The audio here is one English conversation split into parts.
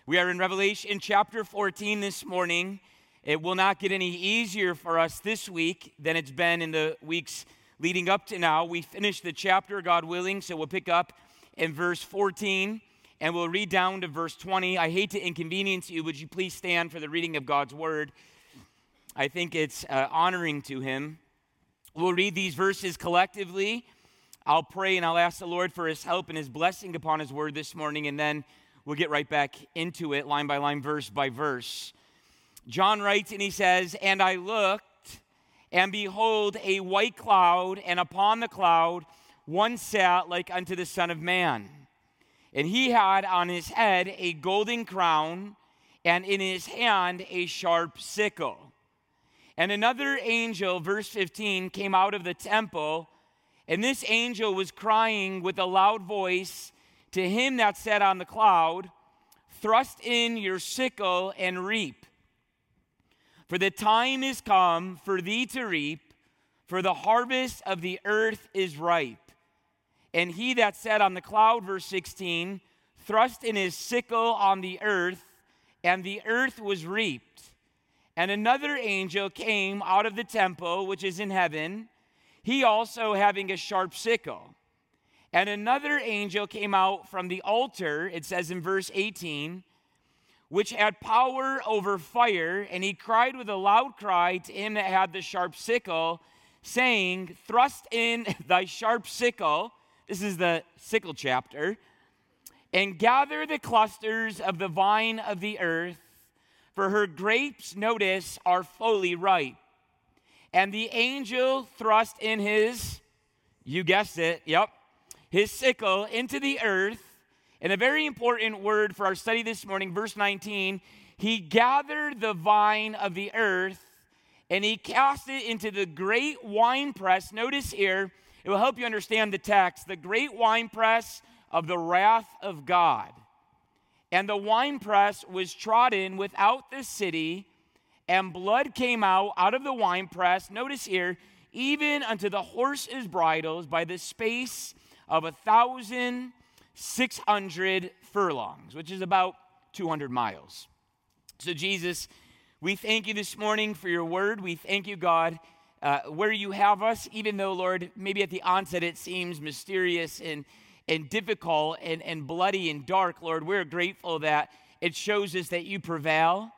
We are in Revelation chapter 14 this morning. It will not get any easier for us this week than it's been in the weeks leading up to now. We finished the chapter, God willing, so we'll pick up in verse 14 and we'll read down to verse 20. I hate to inconvenience you. Would you please stand for the reading of God's word? I think it's honoring to him. We'll read these verses collectively. I'll pray and I'll ask the Lord for his help and his blessing upon his word this morning, and then we'll get right back into it, line by line, verse by verse. John writes, and he says, "And I looked, and behold, a white cloud, and upon the cloud one sat like unto the Son of Man. And he had on his head a golden crown, and in his hand a sharp sickle. And another angel," verse 15, "came out of the temple, and this angel was crying with a loud voice to him that sat on the cloud, Thrust in your sickle and reap. For the time is come for thee to reap, for the harvest of the earth is ripe. And he that sat on the cloud," verse 16, "thrust in his sickle on the earth, and the earth was reaped. And another angel came out of the temple which is in heaven, he also having a sharp sickle. And another angel came out from the altar," it says in verse 18, "which had power over fire, and he cried with a loud cry to him that had the sharp sickle, saying, Thrust in thy sharp sickle," this is the sickle chapter, "and gather the clusters of the vine of the earth, for her grapes," notice, "are fully ripe. And the angel thrust in his," you guessed it, his sickle into the earth. And a very important word for our study this morning, verse 19, "he gathered the vine of the earth, and he cast it into the great winepress." Notice here, it will help you understand the text, "the great winepress of the wrath of God. And the winepress was trodden without the city, and blood came out of the winepress," notice here, "even unto the horses' bridles by the space of 1,600 furlongs," which is about 200 miles. So Jesus, we thank you this morning for your word. We thank you, God, where you have us, even though, Lord, maybe at the onset it seems mysterious and difficult and bloody and dark, Lord, we're grateful that it shows us that you prevail.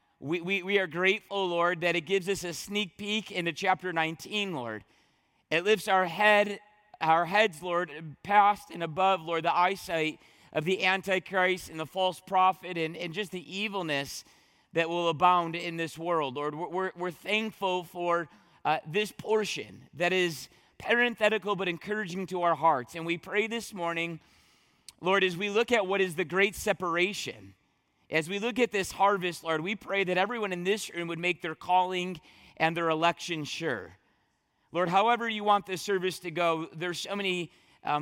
We are grateful, Lord, that it gives us a sneak peek into chapter 19, Lord. It lifts our heads, Lord, past and above, Lord, the eyesight of the Antichrist and the false prophet and just the evilness that will abound in this world. Lord, we're thankful for this portion that is parenthetical but encouraging to our hearts. And we pray this morning, Lord, as we look at what is the great separation, as we look at this harvest, Lord, we pray that everyone in this room would make their calling and their election sure. Lord, however you want this service to go, there's so many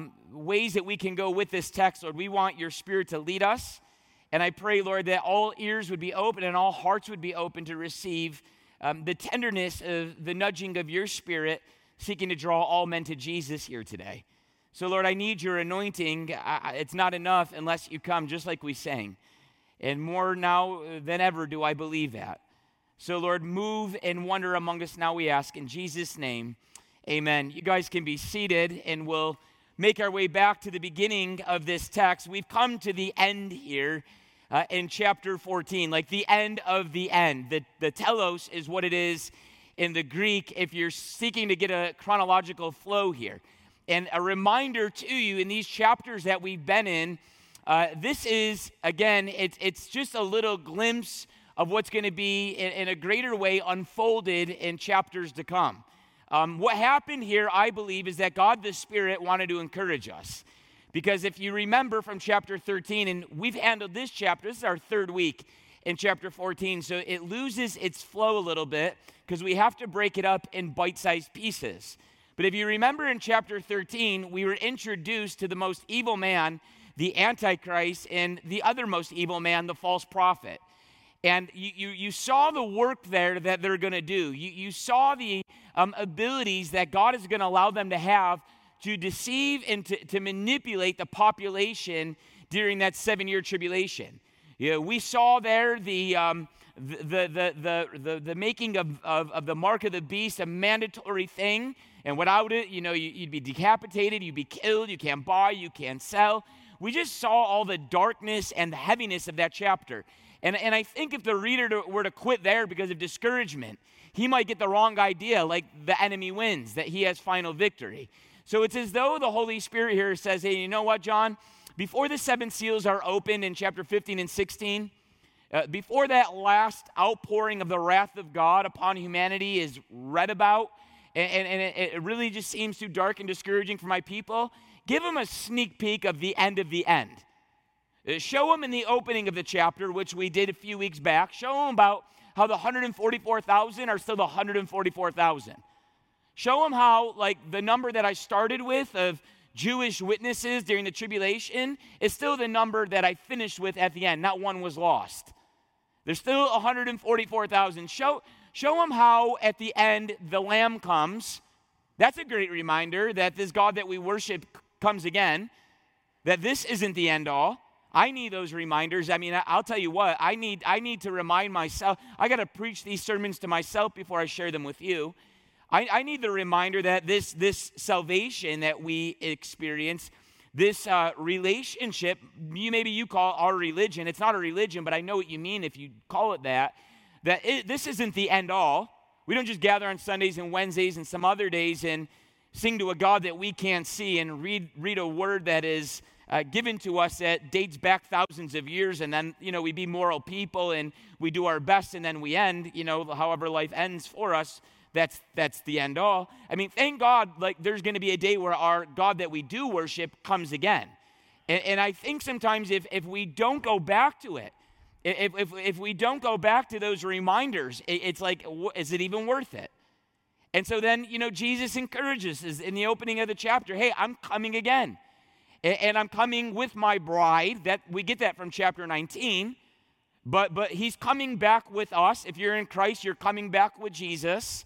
ways that we can go with this text, Lord. We want your Spirit to lead us. And I pray, Lord, that all ears would be open and all hearts would be open to receive the tenderness of the nudging of your Spirit, seeking to draw all men to Jesus here today. So, Lord, I need your anointing. It's not enough unless you come, just like we sang. And more now than ever do I believe that. So, Lord, move and wonder among us now, we ask. In Jesus' name, amen. You guys can be seated, and we'll make our way back to the beginning of this text. We've come to the end here in chapter 14, like the end of the end. The telos is what it is in the Greek if you're seeking to get a chronological flow here. And a reminder to you in these chapters that we've been in, this is, again, it's just a little glimpse of what's going to be in a greater way unfolded in chapters to come. What happened here, I believe, is that God the Spirit wanted to encourage us. Because if you remember from chapter 13, and we've handled this chapter, this is our third week in chapter 14, so it loses its flow a little bit because we have to break it up in bite-sized pieces. But if you remember in chapter 13, we were introduced to the most evil man, the Antichrist, and the other most evil man, the false prophet. And you saw the work there that they're going to do. You saw the abilities that God is going to allow them to have to deceive and to manipulate the population during that 7-year tribulation. We saw there the making of the mark of the beast a mandatory thing, and without it, you'd be decapitated, you'd be killed, you can't buy, you can't sell. We just saw all the darkness and the heaviness of that chapter. And I think if the reader were to quit there because of discouragement, he might get the wrong idea, like the enemy wins, that he has final victory. So it's as though the Holy Spirit here says, hey, you know what, John? Before the 7 seals are opened in chapter 15 and 16, before that last outpouring of the wrath of God upon humanity is read about, and it really just seems too dark and discouraging for my people, give them a sneak peek of the end of the end. Show them in the opening of the chapter, which we did a few weeks back, show them about how the 144,000 are still the 144,000. Show them how, like, the number that I started with of Jewish witnesses during the tribulation is still the number that I finished with at the end. Not one was lost. There's still 144,000. Show them how at the end the Lamb comes. That's a great reminder that this God that we worship comes again, that this isn't the end all. I need those reminders. I mean, I'll tell you what, I need to remind myself. I got to preach these sermons to myself before I share them with you. I need the reminder that this salvation that we experience, this relationship, maybe you call our religion. It's not a religion, but I know what you mean if you call it that. This isn't the end all. We don't just gather on Sundays and Wednesdays and some other days and sing to a God that we can't see and read a word that is given to us that dates back thousands of years, and then, we be moral people and we do our best and then we end, however life ends for us. That's the end all. I mean, thank God, like, there's going to be a day where our God that we do worship comes again. And I think sometimes if we don't go back to it, if we don't go back to those reminders, it's like, is it even worth it? And so then, Jesus encourages us in the opening of the chapter, hey, I'm coming again. And I'm coming with my bride. That we get that from chapter 19. But he's coming back with us. If you're in Christ, you're coming back with Jesus.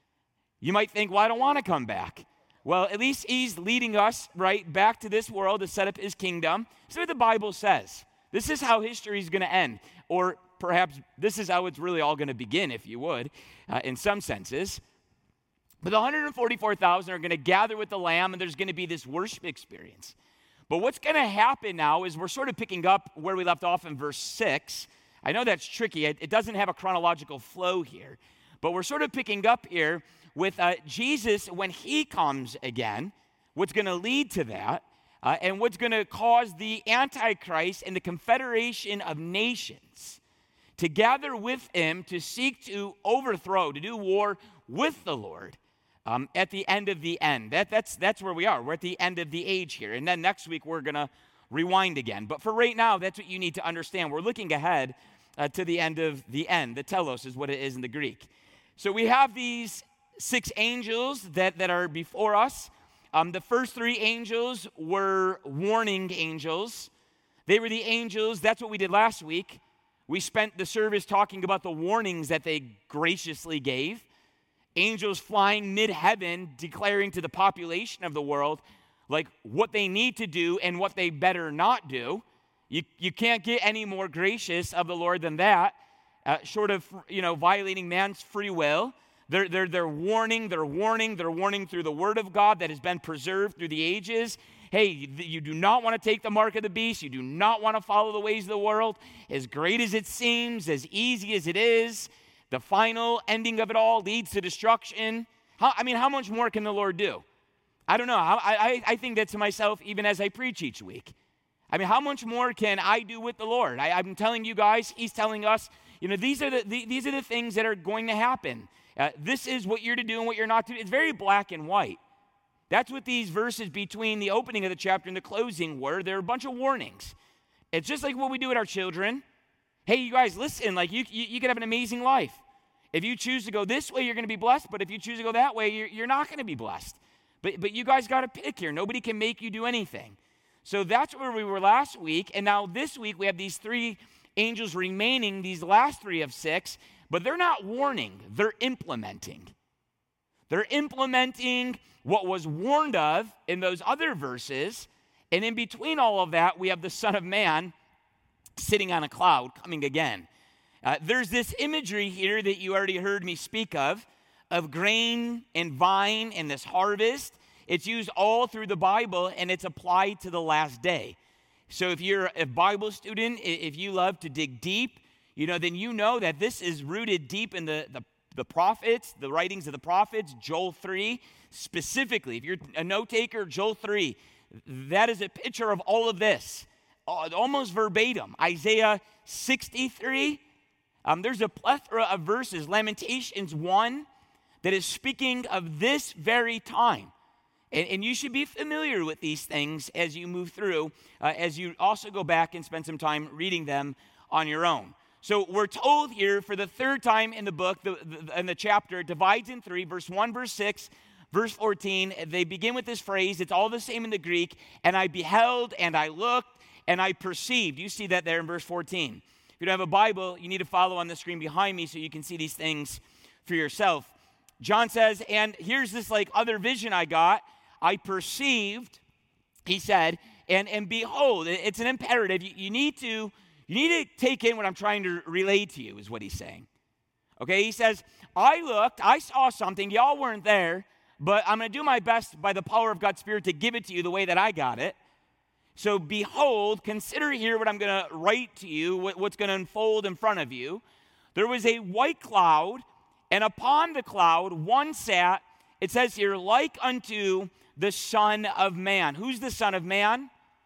You might think, well, I don't want to come back. Well, at least he's leading us, right, back to this world to set up his kingdom. That's what the Bible says. This is how history is going to end. Or perhaps this is how it's really all going to begin, if you would, in some senses. But the 144,000 are going to gather with the Lamb, and there's going to be this worship experience. But what's going to happen now is we're sort of picking up where we left off in verse 6. I know that's tricky. It doesn't have a chronological flow here. But we're sort of picking up here with Jesus when he comes again, what's going to lead to that, and what's going to cause the Antichrist and the confederation of nations to gather with him to seek to overthrow, to do war with the Lord at the end of the end. That's where we are. We're at the end of the age here. And then next week we're going to rewind again. But for right now, that's what you need to understand. We're looking ahead to the end of the end. The telos is what it is in the Greek. So we have these 6 angels that are before us. The first 3 angels were warning angels. They were the angels. That's what we did last week. We spent the service talking about the warnings that they graciously gave. Angels flying mid-heaven, declaring to the population of the world, like, what they need to do and what they better not do. You can't get any more gracious of the Lord than that, short of, violating man's free will. They're warning through the word of God that has been preserved through the ages. Hey, you do not want to take the mark of the beast. You do not want to follow the ways of the world. As great as it seems, as easy as it is, the final ending of it all leads to destruction. How much more can the Lord do? I don't know. I think that to myself even as I preach each week. How much more can I do with the Lord? I'm telling you guys, he's telling us, these are the things that are going to happen. This is what you're to do and what you're not to do. It's very black and white. That's what these verses between the opening of the chapter and the closing were. They're a bunch of warnings. It's just like what we do with our children. Hey, you guys, listen, like you can have an amazing life. If you choose to go this way, you're going to be blessed. But if you choose to go that way, you're not going to be blessed. But you guys got to pick here. Nobody can make you do anything. So that's where we were last week. And now this week we have these 3 angels remaining, these last 3 of 6. But they're not warning. They're implementing. They're implementing what was warned of in those other verses. And in between all of that, we have the Son of Man sitting on a cloud, coming again. There's this imagery here that you already heard me speak of grain and vine and this harvest. It's used all through the Bible, and it's applied to the last day. So if you're a Bible student, if you love to dig deep, then you know that this is rooted deep in the prophets, the writings of the prophets, Joel 3 specifically. If you're a note taker, Joel 3, that is a picture of all of this, almost verbatim. Isaiah 63, there's a plethora of verses. Lamentations 1 that is speaking of this very time. And you should be familiar with these things as you move through, as you also go back and spend some time reading them on your own. So we're told here for the third time in the book, in the chapter, it divides in three, verse 1, verse 6, verse 14. They begin with this phrase. It's all the same in the Greek. And I beheld, and I looked, and I perceived. You see that there in verse 14. If you don't have a Bible, you need to follow on the screen behind me so you can see these things for yourself. John says, and here's this other vision I got. I perceived, he said, and behold, it's an imperative. You need to take in what I'm trying to relay to you, is what he's saying. Okay, he says, I looked, I saw something, y'all weren't there, but I'm going to do my best by the power of God's Spirit to give it to you the way that I got it. So behold, consider here what I'm going to write to you, what's going to unfold in front of you. There was a white cloud, and upon the cloud one sat, it says here, like unto the Son of Man. Who's the Son of Man?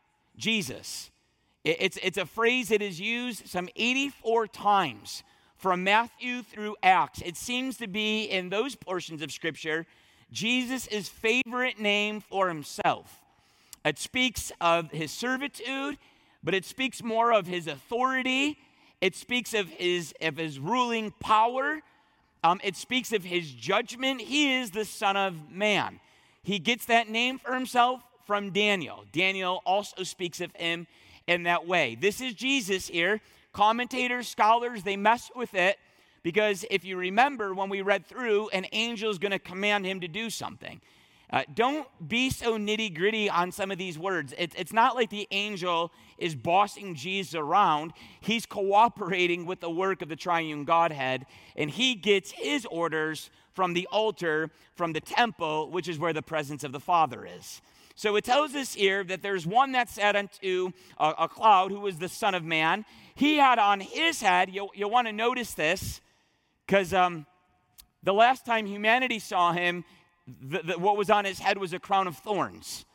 Jesus. It's a phrase that is used some 84 times from Matthew through Acts. It seems to be in those portions of Scripture Jesus' favorite name for himself. It speaks of his servitude, but it speaks more of his authority. It speaks of his ruling power. It speaks of his judgment. He is the Son of Man. He gets that name for himself from Daniel. Daniel also speaks of him in that way. This is Jesus here. Commentators, scholars, they mess with it because if you remember when we read through, an angel is going to command him to do something. Don't be so nitty-gritty on some of these words. It's not like the angel is bossing Jesus around. He's cooperating with the work of the triune Godhead, and he gets his orders from the altar, from the temple, which is where the presence of the Father is. So it tells us here that there's one that sat unto a cloud who was the Son of Man. He had on his head, you'll want to notice this, because the last time humanity saw him, what was on his head was a crown of thorns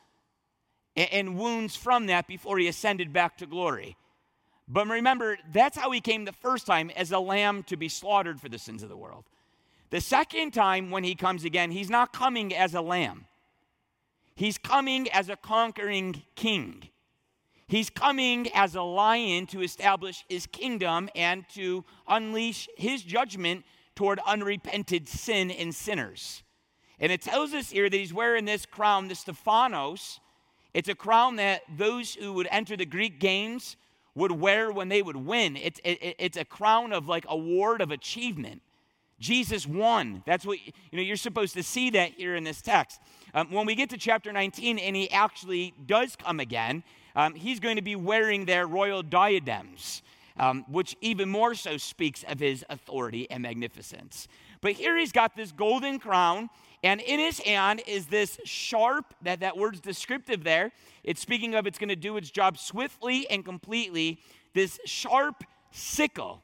and wounds from that before he ascended back to glory. But remember, that's how he came the first time, as a lamb to be slaughtered for the sins of the world. The second time when he comes again, he's not coming as a lamb. He's coming as a conquering king. He's coming as a lion to establish his kingdom and to unleash his judgment toward unrepented sin and sinners. And it tells us here that he's wearing this crown, the Stephanos. It's a crown that those who would enter the Greek games would wear when they would win. It's a crown of award of achievement. Jesus won. That's what, you're supposed to see that here in this text. When we get to chapter 19 and he actually does come again, he's going to be wearing their royal diadems, which even more so speaks of his authority and magnificence. But here he's got this golden crown, and in his hand is this sharp, that word's descriptive there. It's speaking of it's going to do its job swiftly and completely, this sharp sickle.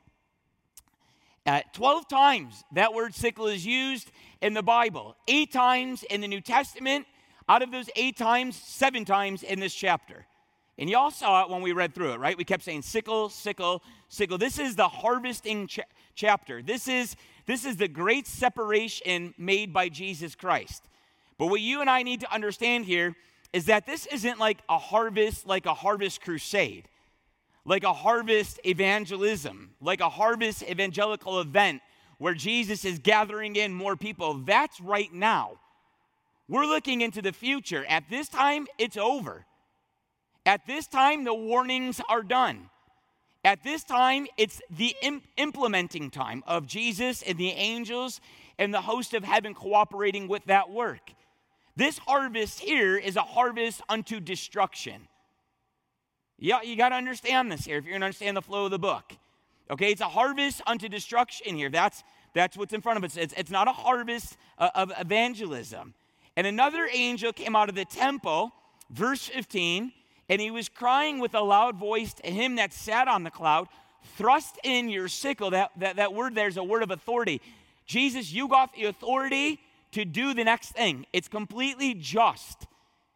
12 times that word sickle is used in the Bible. 8 times in the New Testament. Out of those 8 times, 7 times in this chapter. And y'all saw it when we read through it, right? We kept saying sickle, sickle, sickle. This is the harvesting chapter. This is the great separation made by Jesus Christ. But what you and I need to understand here is that this isn't like a harvest crusade, like a harvest evangelism, like a harvest evangelical event where Jesus is gathering in more people. That's right now. We're looking into the future. At this time, it's over. At this time, the warnings are done. At this time, it's the implementing time of Jesus and the angels and the host of heaven cooperating with that work. This harvest here is a harvest unto destruction. Yeah, you got to understand this here if you're going to understand the flow of the book. Okay, it's a harvest unto destruction here. That's what's in front of us. It's not a harvest of evangelism. And another angel came out of the temple, verse 15, and he was crying with a loud voice to him that sat on the cloud, thrust in your sickle. That word there's a word of authority. Jesus, you got the authority to do the next thing. It's completely just.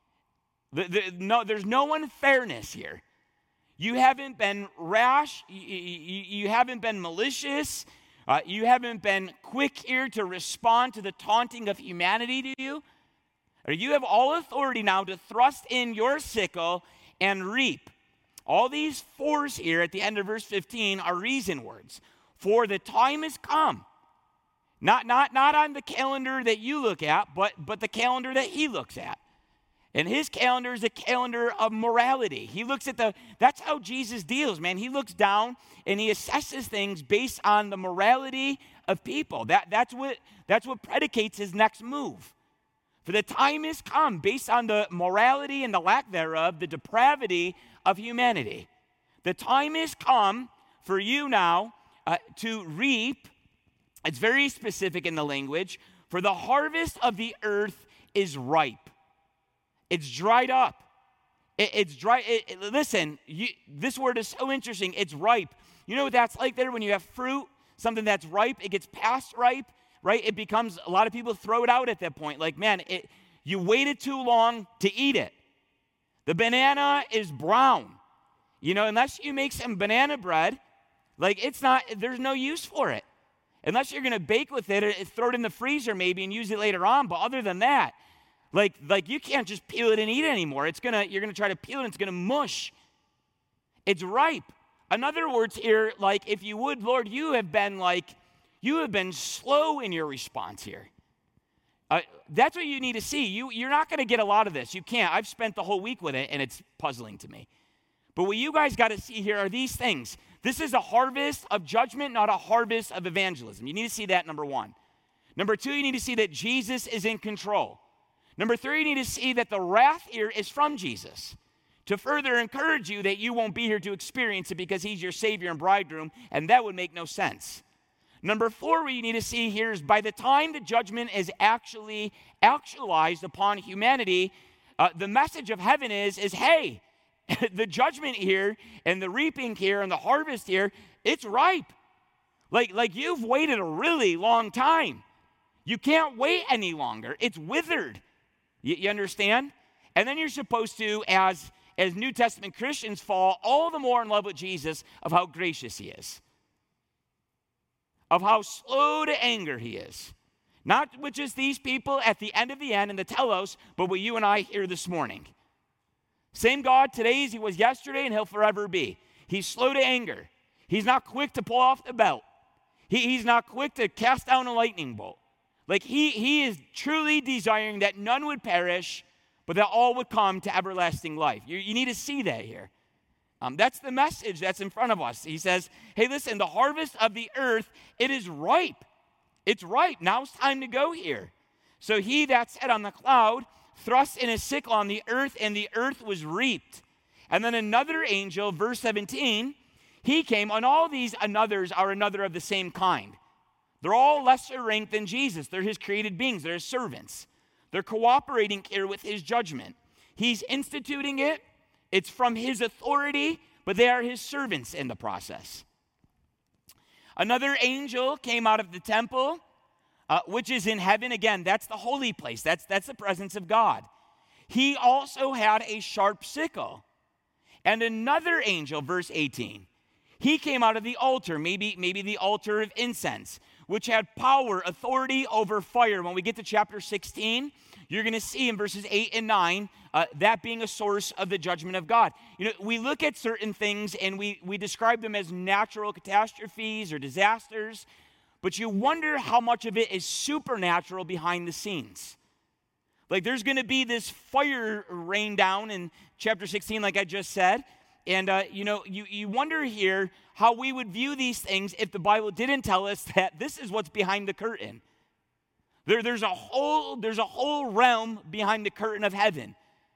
There's no unfairness here. You haven't been rash. You haven't been malicious. You haven't been quick here to respond to the taunting of humanity to you. Or you have all authority now to thrust in your sickle and reap. All these fours here at the end of verse 15 are reason words. For the time has come. Not on the calendar that you look at, but the calendar that he looks at. And his calendar is a calendar of morality. He looks at that's how Jesus deals, man. He looks down and he assesses things based on the morality of people. That's what predicates his next move. For the time has come, based on the morality and the lack thereof, the depravity of humanity. The time has come for you now to reap. It's very specific in the language. For the harvest of the earth is ripe. It's dried up. It's dry. Listen, this word is so interesting. It's ripe. You know what that's like there when you have fruit, something that's ripe, it gets past ripe, right? It becomes, a lot of people throw it out at that point. Like, man, you waited too long to eat it. The banana is brown. You know, unless you make some banana bread, like there's no use for it. Unless you're going to bake with it or throw it in the freezer maybe and use it later on. But other than that, like you can't just peel it and eat it anymore. You're gonna try to peel it and it's gonna mush. It's ripe. In other words here, like if you would, Lord, you have been slow in your response here. That's what you need to see. You're not gonna get a lot of this. You can't. I've spent the whole week with it and it's puzzling to me. But what you guys got to see here are these things. This is a harvest of judgment, not a harvest of evangelism. You need to see that, number one. Number two, you need to see that Jesus is in control. Number three, you need to see that the wrath here is from Jesus to further encourage you that you won't be here to experience it because he's your Savior and bridegroom, and that would make no sense. Number four, what you need to see here is by the time the judgment is actually actualized upon humanity, the message of heaven is hey, the judgment here and the reaping here and the harvest here, it's ripe. Like you've waited a really long time. You can't wait any longer. It's withered. You understand? And then you're supposed to, as New Testament Christians, fall all the more in love with Jesus of how gracious he is, of how slow to anger he is. Not with just these people at the end of the end in the telos, but what you and I hear this morning. Same God today as he was yesterday and he'll forever be. He's slow to anger. He's not quick to pull off the belt. He's not quick to cast down a lightning bolt. Like he is truly desiring that none would perish, but that all would come to everlasting life. You need to see that here. That's the message that's in front of us. He says, hey, listen, the harvest of the earth, it is ripe. It's ripe. Now it's time to go here. So he that sat on the cloud thrust in his sickle on the earth, and the earth was reaped. And then another angel, verse 17, he came, and all these anothers are another of the same kind. They're all lesser ranked than Jesus. They're his created beings. They're his servants. They're cooperating here with his judgment. He's instituting it. It's from his authority, but they are his servants in the process. Another angel came out of the temple, which is in heaven. Again, that's the holy place. That's the presence of God. He also had a sharp sickle. And another angel, verse 18, he came out of the altar, maybe the altar of incense, which had power, authority over fire. When we get to chapter 16, you're going to see in verses 8 and 9, that being a source of the judgment of God. You know, we look at certain things and we describe them as natural catastrophes or disasters, but you wonder how much of it is supernatural behind the scenes. Like there's going to be this fire rain down in chapter 16, like I just said. And, you wonder here how we would view these things if the Bible didn't tell us that this is what's behind the curtain. There's a whole realm behind the curtain of heaven.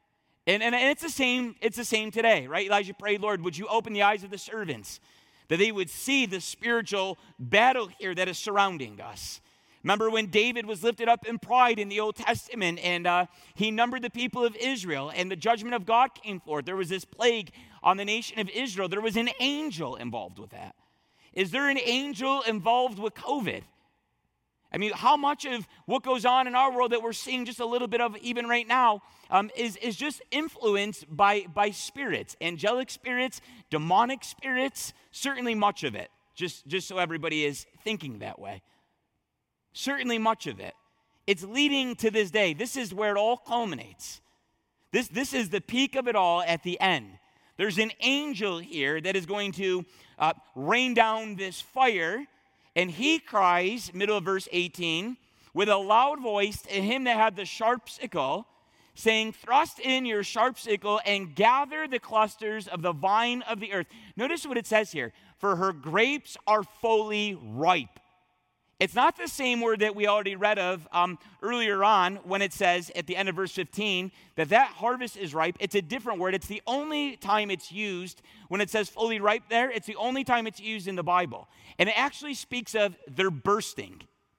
And it's the same today, right? Elijah prayed, Lord, would you open the eyes of the servants that they would see the spiritual battle here that is surrounding us. Remember when David was lifted up in pride in the Old Testament, and he numbered the people of Israel, and the judgment of God came forth. There was this plague on the nation of Israel. There was an angel involved with that. Is there an angel involved with COVID? I mean, how much of what goes on in our world that we're seeing just a little bit of even right now is just influenced by spirits, angelic spirits, demonic spirits, certainly much of it, just so everybody is thinking that way. Certainly much of it. It's leading to this day. This is where it all culminates. This is the peak of it all at the end. There's an angel here that is going to rain down this fire, and he cries, middle of verse 18, with a loud voice to him that had the sharp sickle, saying, thrust in your sharp sickle and gather the clusters of the vine of the earth. Notice what it says here. For her grapes are fully ripe. It's not the same word that we already read of earlier on when it says at the end of verse 15 that harvest is ripe. It's a different word. It's the only time it's used when it says fully ripe there. It's the only time it's used in the Bible. And it actually speaks of they're bursting.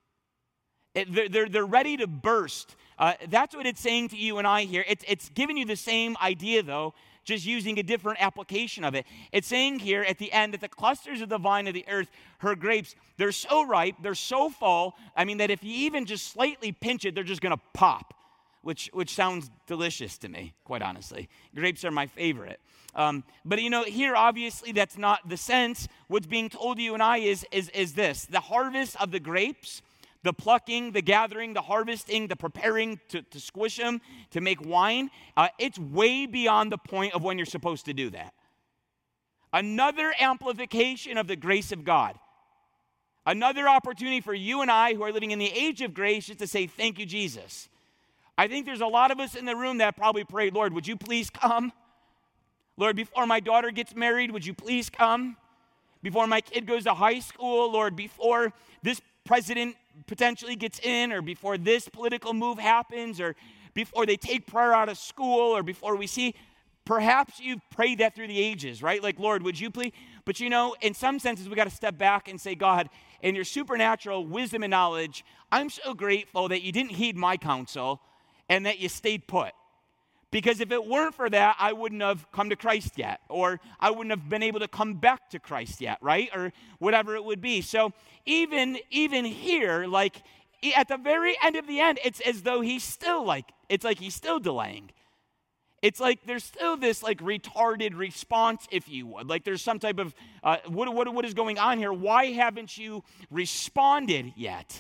They're ready to burst. That's what it's saying to you and I here. It's giving you the same idea, though, just using a different application of it. It's saying here at the end that the clusters of the vine of the earth, her grapes, they're so ripe, they're so full, that if you even just slightly pinch it, they're just going to pop, which sounds delicious to me, quite honestly. Grapes are my favorite. But here obviously that's not the sense. What's being told to you and I is this. The harvest of the grapes, the plucking, the gathering, the harvesting, the preparing to squish them, to make wine, it's way beyond the point of when you're supposed to do that. Another amplification of the grace of God. Another opportunity for you and I who are living in the age of grace just to say, thank you, Jesus. I think there's a lot of us in the room that probably prayed, Lord, would you please come? Lord, before my daughter gets married, would you please come? Before my kid goes to high school, Lord, before this president potentially gets in, or before this political move happens, or before they take prayer out of school, or before we see, perhaps you've prayed that through the ages, right? Like, Lord, would you please? But in some senses, we got to step back and say, God, in your supernatural wisdom and knowledge, I'm so grateful that you didn't heed my counsel and that you stayed put. Because if it weren't for that, I wouldn't have come to Christ yet, or I wouldn't have been able to come back to Christ yet, right? Or whatever it would be. So even here, like at the very end of the end, it's as though he's still he's still delaying. It's like there's still this like retarded response, if you would. Like there's some type of, what is going on here? Why haven't you responded yet?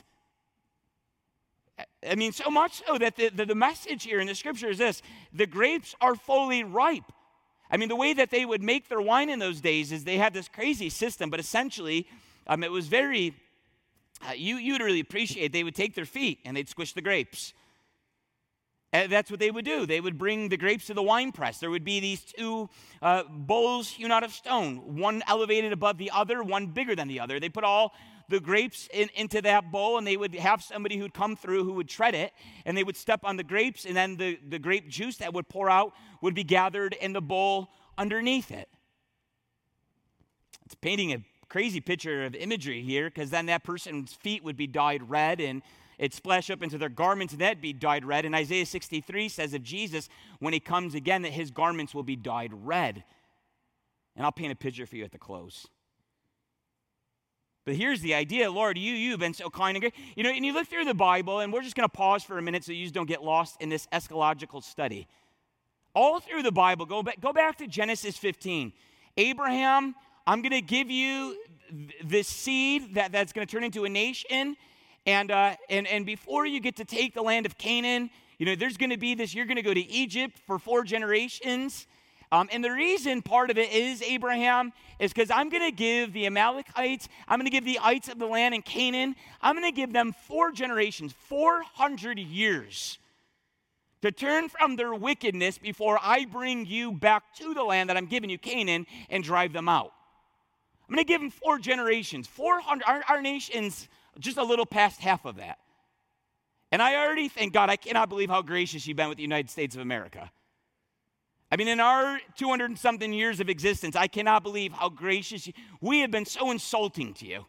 So much so that the message here in the scripture is this: the grapes are fully ripe. The way that they would make their wine in those days is they had this crazy system, but essentially it was very, you'd really appreciate, they would take their feet and they'd squish the grapes. And that's what they would do. They would bring the grapes to the wine press. There would be these two bowls hewn out of stone, one elevated above the other, one bigger than the other. They put all the grapes into that bowl, and they would have somebody who'd come through who would tread it, and they would step on the grapes, and then the grape juice that would pour out would be gathered in the bowl underneath it. It's painting a crazy picture of imagery here, because then that person's feet would be dyed red, and it'd splash up into their garments, and that'd be dyed red. And Isaiah 63 says of Jesus, when he comes again, that his garments will be dyed red. And I'll paint a picture for you at the close. But here's the idea, Lord, you've been so kind and great. And you look through the Bible, and we're just going to pause for a minute so you just don't get lost in this eschatological study. All through the Bible, go back to Genesis 15. Abraham, I'm going to give you this seed that's going to turn into a nation, and before you get to take the land of Canaan, there's going to be this, you're going to go to Egypt for 4 generations. And the reason part of it is, Abraham, is because I'm going to give the Amalekites, I'm going to give the ites of the land in Canaan, I'm going to give them 4 generations, 400 years to turn from their wickedness before I bring you back to the land that I'm giving you, Canaan, and drive them out. I'm going to give them 4 generations, 400, our nation's just a little past half of that. And I already think, God, I cannot believe how gracious you've been with the United States of America. I mean, in our 200 and something years of existence, I cannot believe how gracious we have been so insulting to you.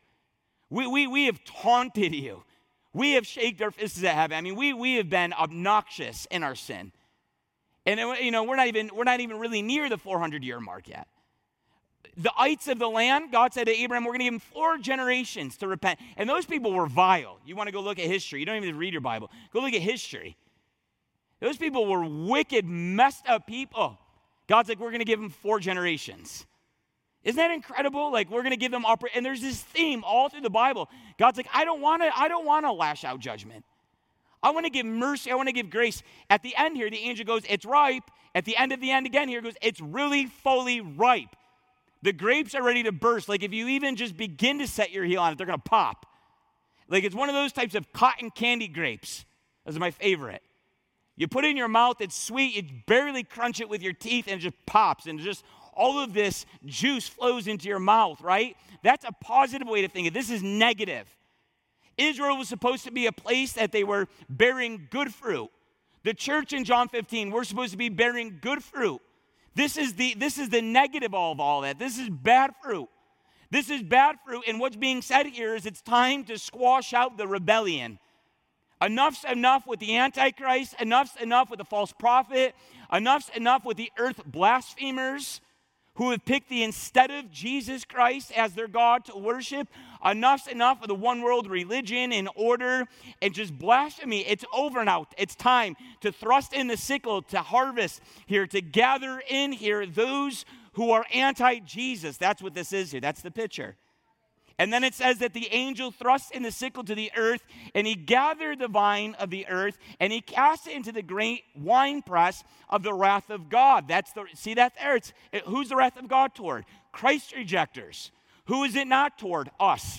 We have taunted you. We have shaken our fists at heaven. I mean, we have been obnoxious in our sin. And, we're not even really near the 400-year mark yet. The ites of the land, God said to Abraham, we're going to give him 4 generations to repent. And those people were vile. You want to go look at history. You don't even read your Bible. Go look at history. Those people were wicked, messed up people. God's like, we're going to give them 4 generations. Isn't that incredible? Like, we're going to give them and there's this theme all through the Bible. God's like, I don't want to lash out judgment. I want to give mercy. I want to give grace. At the end here, the angel goes, it's ripe. At the end of the end again here, it goes, it's really fully ripe. The grapes are ready to burst. Like, if you even just begin to set your heel on it, they're going to pop. Like, it's one of those types of cotton candy grapes. Those are my favorite. You put it in your mouth, it's sweet, you barely crunch it with your teeth, and it just pops, and just all of this juice flows into your mouth, right? That's a positive way to think of it. This is negative. Israel was supposed to be a place that they were bearing good fruit. The church in John 15, we're supposed to be bearing good fruit. This is the negative of all that. This is bad fruit. This is bad fruit, and what's being said here is it's time to squash out the rebellion. Enough's enough with the Antichrist. Enough's enough with the false prophet. Enough's enough with the earth blasphemers who have picked the instead of Jesus Christ as their God to worship. Enough's enough of the one world religion and order and just blasphemy. It's over now. It's time to thrust in the sickle, to harvest here, to gather in here those who are anti-Jesus. That's what this is here. That's the picture. And then it says that the angel thrust in the sickle to the earth, and he gathered the vine of the earth, and he cast it into the great winepress of the wrath of God. See that there? Who's the wrath of God toward? Christ rejectors. Who is it not toward? Us.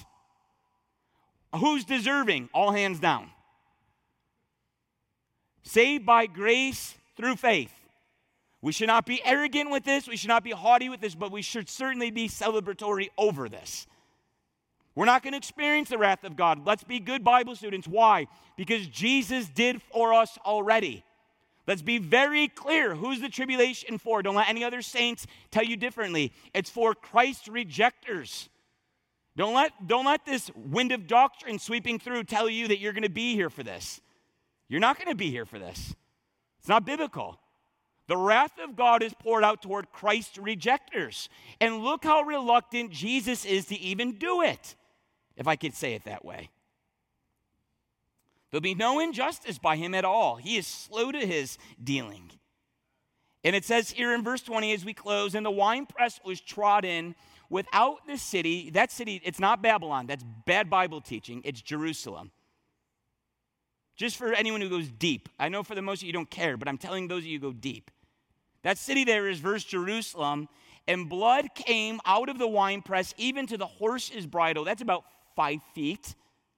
Who's deserving? All hands down. Saved by grace through faith. We should not be arrogant with this. We should not be haughty with this, but we should certainly be celebratory over this. We're not going to experience the wrath of God. Let's be good Bible students. Why? Because Jesus did for us already. Let's be very clear. Who's the tribulation for? Don't let any other saints tell you differently. It's for Christ rejectors. Don't let this wind of doctrine sweeping through tell you that you're going to be here for this. You're not going to be here for this. It's not biblical. The wrath of God is poured out toward Christ rejectors. And look how reluctant Jesus is to even do it, if I could say it that way. There'll be no injustice by him at all. He is slow to his dealing. And it says here in verse 20 as we close, and the winepress was trodden without the city. That city, it's not Babylon. That's bad Bible teaching. It's Jerusalem. Just for anyone who goes deep. I know for the most of you don't care, but I'm telling those of you who go deep. That city there is verse Jerusalem, and blood came out of the winepress even to the horse's bridle. That's about 5 feet.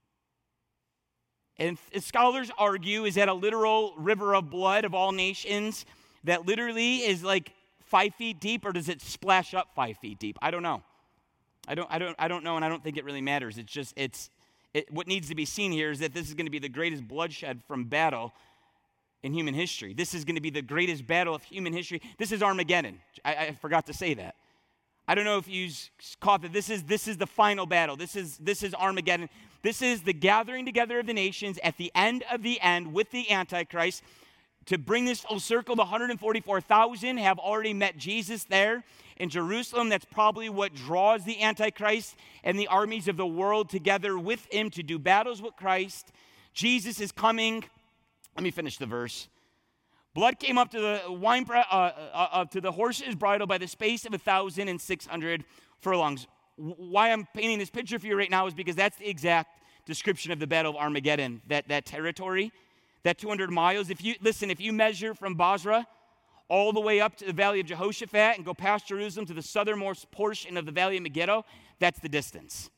And scholars argue, is that a literal river of blood of all nations that literally is like 5 feet deep, or does it splash up 5 feet deep? I don't know. I don't know, and I don't think it really matters. It's just, what needs to be seen here is that this is going to be the greatest bloodshed from battle in human history. This is going to be the greatest battle of human history. This is Armageddon. I forgot to say that. I don't know if you caught that. This is the final battle. This is Armageddon. This is the gathering together of the nations at the end of the end with the Antichrist. To bring this full circle, the 144,000 have already met Jesus there in Jerusalem. That's probably what draws the Antichrist and the armies of the world together with him to do battles with Christ. Jesus is coming. Let me finish the verse. Blood came up to the horse's bridle by the space of 1,600 furlongs. Why I'm painting this picture for you right now is because that's the exact description of the Battle of Armageddon, that territory, that 200 miles. If you measure from Basra all the way up to the Valley of Jehoshaphat and go past Jerusalem to the southernmost portion of the Valley of Megiddo, that's the distance.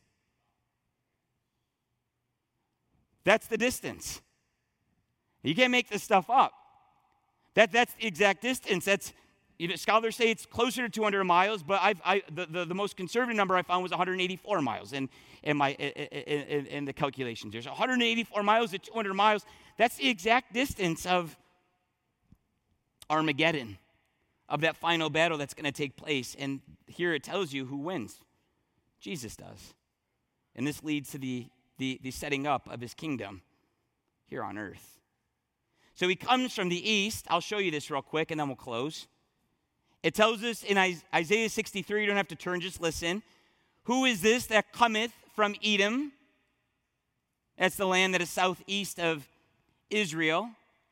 That's the distance. You can't make this stuff up. That's the exact distance. Scholars say it's closer to 200 miles, but the most conservative number I found was 184 miles in the calculations. There's 184 miles to 200 miles. That's the exact distance of Armageddon, of that final battle that's going to take place. And here it tells you who wins. Jesus does. And this leads to the setting up of his kingdom here on earth. So he comes from the east. I'll show you this real quick, and then we'll close. It tells us in Isaiah 63, you don't have to turn, just listen. Who is this that cometh from Edom? That's the land that is southeast of Israel.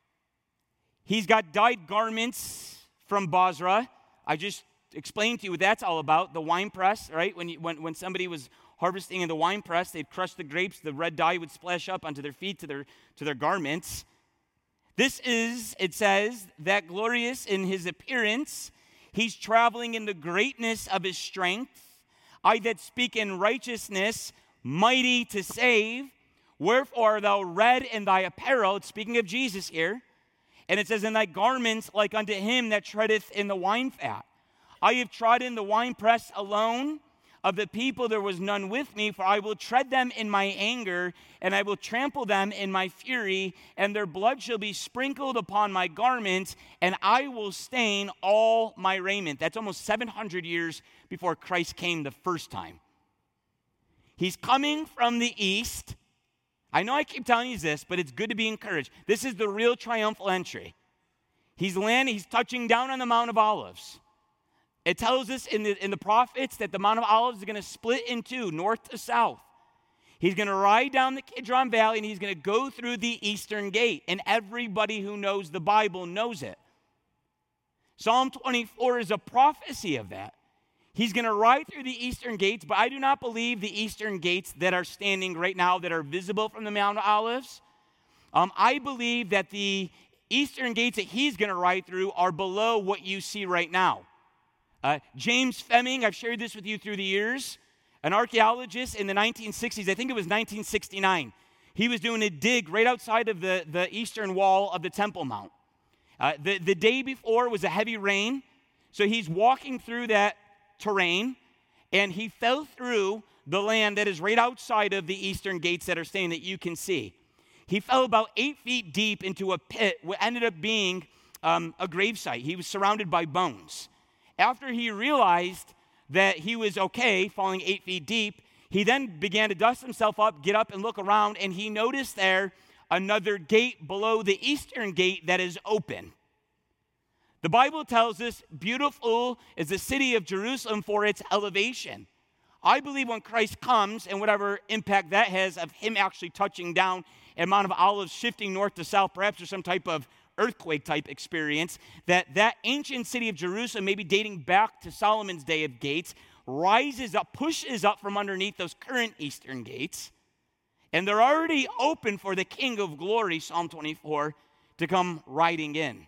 He's got dyed garments from Bozrah. I just explained to you what that's all about. The wine press, right? When somebody was harvesting in the wine press, they'd crush the grapes. The red dye would splash up onto their feet, to their garments. This is, it says, that glorious in his appearance. He's traveling in the greatness of his strength. I that speak in righteousness, mighty to save. Wherefore art thou red in thy apparel? It's speaking of Jesus here. And it says, in thy garments like unto him that treadeth in the wine fat. I have trodden the winepress alone. Of the people there was none with me, for I will tread them in my anger, and I will trample them in my fury, and their blood shall be sprinkled upon my garments, and I will stain all my raiment. That's almost 700 years before Christ came the first time. He's coming from the east. I know I keep telling you this, but it's good to be encouraged. This is the real triumphal entry. He's touching down on the Mount of Olives. It tells us in the prophets that the Mount of Olives is going to split in two, north to south. He's going to ride down the Kidron Valley, and he's going to go through the eastern gate. And everybody who knows the Bible knows it. Psalm 24 is a prophecy of that. He's going to ride through the eastern gates, but I do not believe the eastern gates that are standing right now that are visible from the Mount of Olives. I believe that the eastern gates that he's going to ride through are below what you see right now. James Fleming, I've shared this with you through the years, an archaeologist in the 1960s, I think it was 1969. He was doing a dig right outside of the eastern wall of the Temple Mount. The day before was a heavy rain, so he's walking through that terrain, and he fell through the land that is right outside of the eastern gates that are standing that you can see. He fell about 8 feet deep into a pit, what ended up being a gravesite. He was surrounded by bones. After he realized that he was okay falling 8 feet deep, he then began to dust himself up, get up and look around, and he noticed there another gate below the eastern gate that is open. The Bible tells us beautiful is the city of Jerusalem for its elevation. I believe when Christ comes, and whatever impact that has of him actually touching down and Mount of Olives shifting north to south, perhaps there's some type of earthquake type experience, that ancient city of Jerusalem, maybe dating back to Solomon's day of gates, rises up, pushes up from underneath those current eastern gates, and they're already open for the King of Glory, Psalm 24, to come riding in.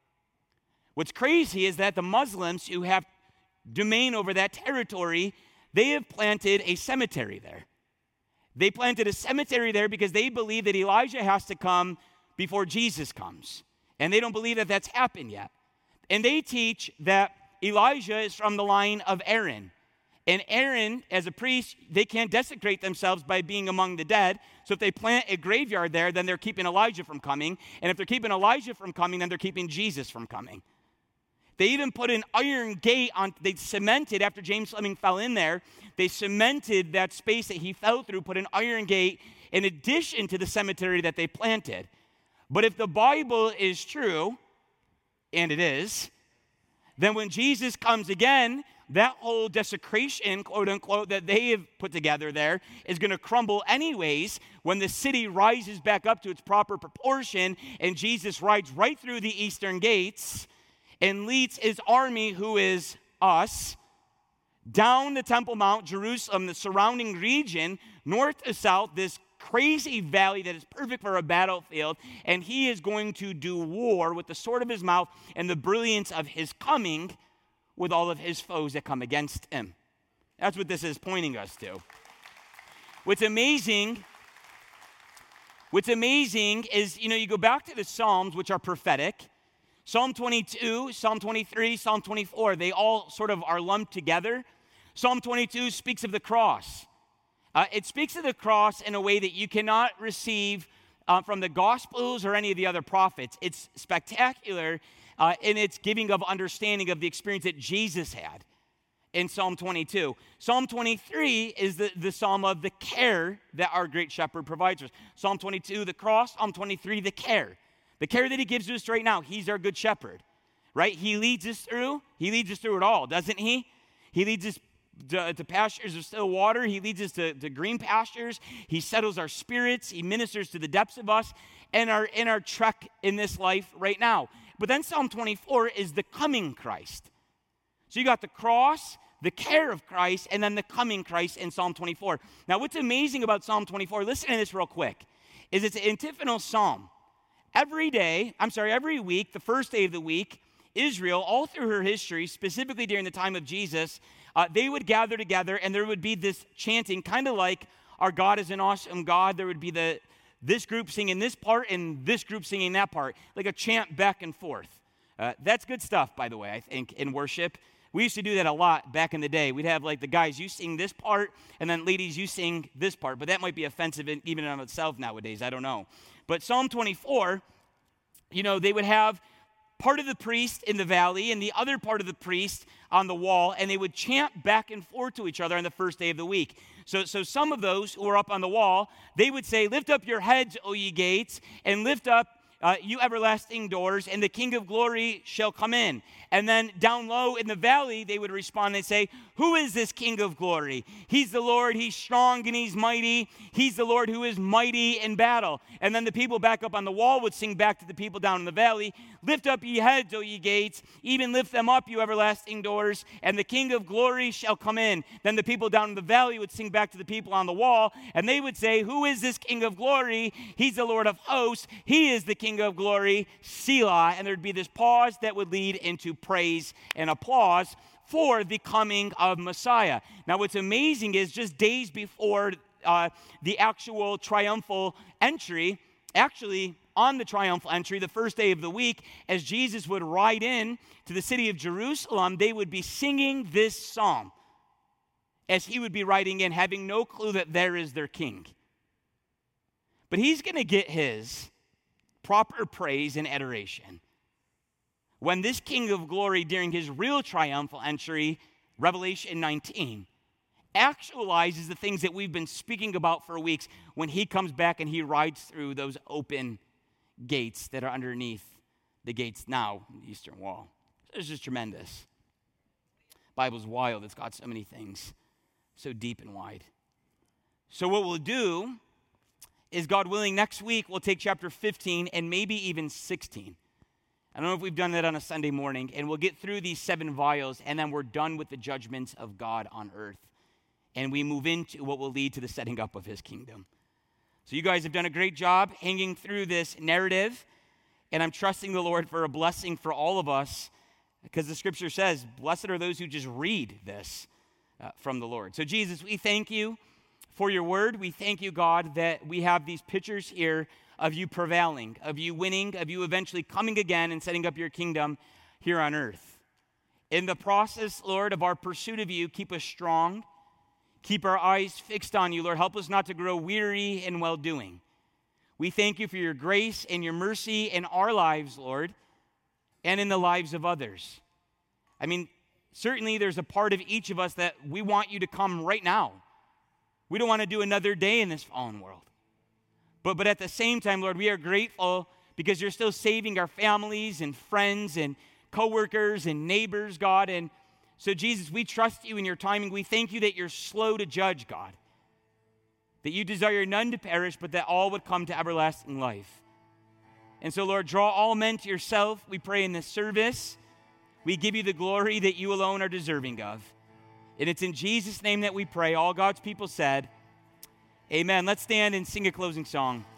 What's crazy is that the Muslims who have domain over that territory, they have planted a cemetery there. They planted a cemetery there because they believe that Elijah has to come before Jesus comes. And they don't believe that that's happened yet. And they teach that Elijah is from the line of Aaron. And Aaron, as a priest, they can't desecrate themselves by being among the dead. So if they plant a graveyard there, then they're keeping Elijah from coming. And if they're keeping Elijah from coming, then they're keeping Jesus from coming. They even put an iron gate on, they cemented, after James Fleming fell in there, they cemented that space that he fell through, put an iron gate in addition to the cemetery that they planted. But if the Bible is true, and it is, then when Jesus comes again, that whole desecration, quote unquote, that they have put together there is going to crumble anyways when the city rises back up to its proper proportion and Jesus rides right through the eastern gates and leads his army, who is us, down the Temple Mount, Jerusalem, the surrounding region, north to south, this crazy valley that is perfect for a battlefield, and he is going to do war with the sword of his mouth and the brilliance of his coming with all of his foes that come against him. That's what this is pointing us to. What's amazing is, you go back to the Psalms, which are prophetic. Psalm 22, Psalm 23, Psalm 24, they all sort of are lumped together. Psalm 22 speaks of the cross. It speaks of the cross in a way that you cannot receive from the Gospels or any of the other prophets. It's spectacular in its giving of understanding of the experience that Jesus had in Psalm 22. Psalm 23 is the psalm of the care that our great shepherd provides us. Psalm 22, the cross. Psalm 23, the care. The care that he gives to us right now. He's our good shepherd, right? He leads us through it all, doesn't he? He leads us to pastures of still water. He leads us to green pastures. He settles our spirits. He ministers to the depths of us and in our trek in this life right now. But then Psalm 24 is the coming Christ. So you got the cross, the care of Christ, and then the coming Christ in Psalm 24. Now, what's amazing about Psalm 24, listen to this real quick, is it's an antiphonal psalm. Every week, the first day of the week, Israel, all through her history, specifically during the time of Jesus, they would gather together, and there would be this chanting, kind of like our God is an awesome God. There would be this group singing this part and this group singing that part, like a chant back and forth. That's good stuff, by the way, I think, in worship. We used to do that a lot back in the day. We'd have like the guys, you sing this part, and then ladies, you sing this part. But that might be offensive even in itself nowadays. I don't know. But Psalm 24, they would have part of the priest in the valley and the other part of the priest on the wall, and they would chant back and forth to each other on the first day of the week. So some of those who were up on the wall, they would say, "Lift up your heads, O ye gates, and lift up you everlasting doors, and the King of glory shall come in." And then down low in the valley, they would respond and say, "Who is this King of glory? He's the Lord, he's strong and he's mighty. He's the Lord who is mighty in battle." And then the people back up on the wall would sing back to the people down in the valley, "Lift up ye heads, O ye gates, even lift them up, you everlasting doors, and the King of glory shall come in." Then the people down in the valley would sing back to the people on the wall, and they would say, "Who is this King of glory? He's the Lord of hosts. He is the King of glory, Selah." And there'd be this pause that would lead into praise and applause for the coming of Messiah. Now, what's amazing is just days before the actual triumphal entry, actually on the triumphal entry, the first day of the week, as Jesus would ride in to the city of Jerusalem, they would be singing this psalm as he would be riding in, having no clue that there is their king. But he's going to get his proper praise and adoration when this King of glory, during his real triumphal entry, Revelation 19, actualizes the things that we've been speaking about for weeks when he comes back and he rides through those open gates that are underneath the gates now in the eastern wall. It's just tremendous. The Bible's wild. It's got so many things, so deep and wide. So what we'll do is, God willing, next week we'll take chapter 15 and maybe even 16. I don't know if we've done that on a Sunday morning, and we'll get through these 7 vials, and then we're done with the judgments of God on earth. And we move into what will lead to the setting up of his kingdom. So you guys have done a great job hanging through this narrative, and I'm trusting the Lord for a blessing for all of us, because the scripture says, blessed are those who just read this from the Lord. So Jesus, we thank you for your word. We thank you, God, that we have these pictures here of you prevailing, of you winning, of you eventually coming again and setting up your kingdom here on earth. In the process, Lord, of our pursuit of you, keep us strong. Keep our eyes fixed on you, Lord. Help us not to grow weary in well-doing. We thank you for your grace and your mercy in our lives, Lord, and in the lives of others. I mean, certainly there's a part of each of us that we want you to come right now. We don't want to do another day in this fallen world. But at the same time, Lord, we are grateful because you're still saving our families and friends and coworkers and neighbors, God. And so, Jesus, we trust you in your timing. We thank you that you're slow to judge, God. That you desire none to perish, but that all would come to everlasting life. And so, Lord, draw all men to yourself, we pray in this service. We give you the glory that you alone are deserving of. And it's in Jesus' name that we pray. All God's people said, amen. Let's stand and sing a closing song.